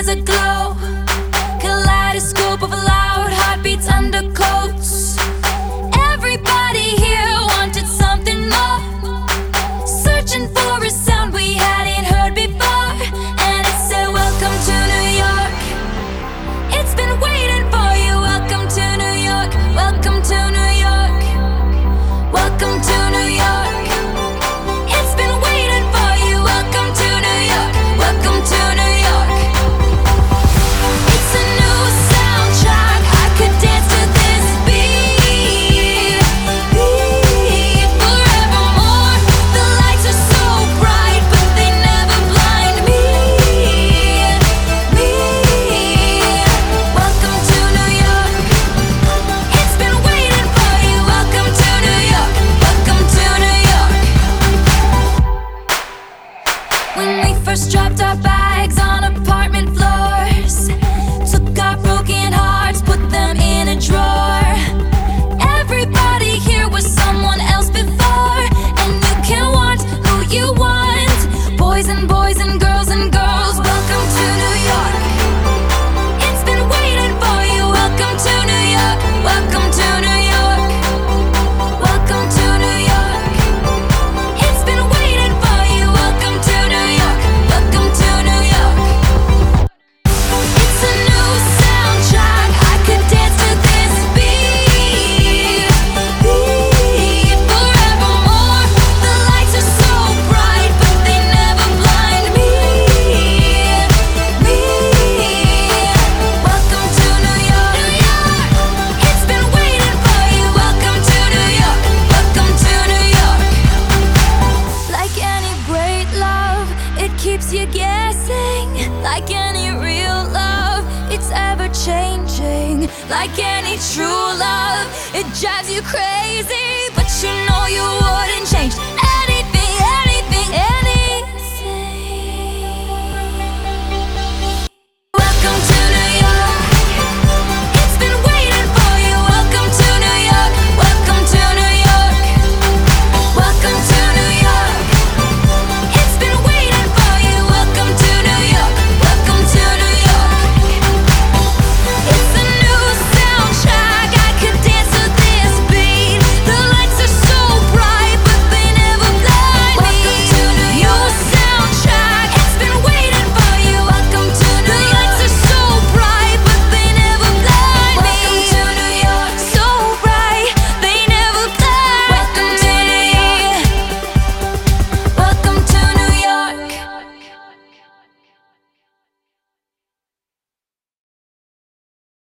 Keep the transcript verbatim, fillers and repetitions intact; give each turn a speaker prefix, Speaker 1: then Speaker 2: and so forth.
Speaker 1: is aglow. Kaleidoscope of loud heartbeats, undercoats. Everybody here wanted something more, searching for a sound we hadn't heard before. And it said, welcome to New York. It's been waiting for you. Welcome to New York. Welcome to New York. Welcome to New York. It's been waiting for you. Welcome to New York. Welcome to New York. It's a new soundtrack. I could dance to this beat, beat forevermore. The lights are so bright, but they never blind me, me. Welcome to New York. It's been waiting for you. Welcome to New York. Welcome to New York. When we first dropped our bags on apartment floors, took our broken hearts, put them in a drawer. Everybody here was someone else before, and you can want who you want. Boys and boys and girls and girls. Welcome to New York. It's been waiting for you. Welcome to New York. Welcome to New York. Welcome to New York. It's been waiting for you. Welcome to New York. Welcome to New York. It's a new soundtrack. I could dance to this beat, beat forevermore. The lights are so bright, but they never blind me, me. Welcome to New York. New York. It's been waiting for you. Welcome to New York. Welcome to New York. Like any great love, it keeps you guessing. Like any real love, it's ever changing. Like any true love, it drives you crazy, but you know you wouldn't change.